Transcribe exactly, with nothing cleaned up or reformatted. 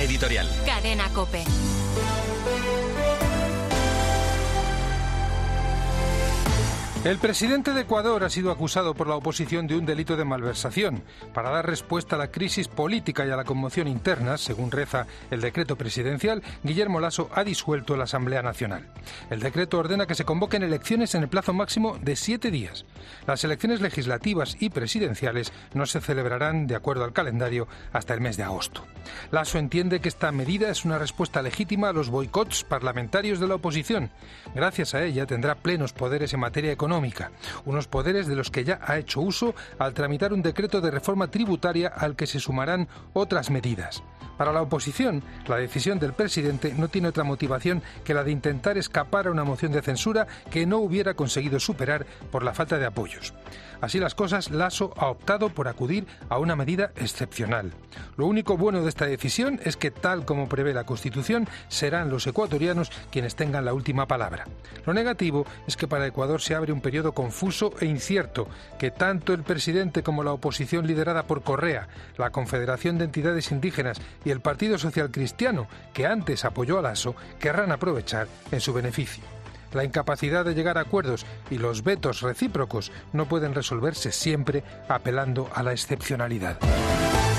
editorial. Cadena COPE. El presidente de Ecuador ha sido acusado por la oposición de un delito de malversación. Para dar respuesta a la crisis política y a la conmoción interna, según reza el decreto presidencial, Guillermo Lasso ha disuelto la Asamblea Nacional. El decreto ordena que se convoquen elecciones en el plazo máximo de siete días. Las elecciones legislativas y presidenciales no se celebrarán, de acuerdo al calendario, hasta el mes de agosto. Lasso entiende que esta medida es una respuesta legítima a los boicots parlamentarios de la oposición. Gracias a ella tendrá plenos poderes en materia económica. Unos poderes de los que ya ha hecho uso al tramitar un decreto de reforma tributaria al que se sumarán otras medidas. Para la oposición, la decisión del presidente no tiene otra motivación que la de intentar escapar a una moción de censura que no hubiera conseguido superar por la falta de apoyos. Así las cosas, Lasso ha optado por acudir a una medida excepcional. Lo único bueno de esta decisión es que, tal como prevé la Constitución, serán los ecuatorianos quienes tengan la última palabra. Lo negativo es que para Ecuador se abre un periodo confuso e incierto, que tanto el presidente como la oposición liderada por Correa, la Confederación de Entidades Indígenas y el Partido Social Cristiano, que antes apoyó a Lasso, querrán aprovechar en su beneficio. La incapacidad de llegar a acuerdos y los vetos recíprocos no pueden resolverse siempre apelando a la excepcionalidad.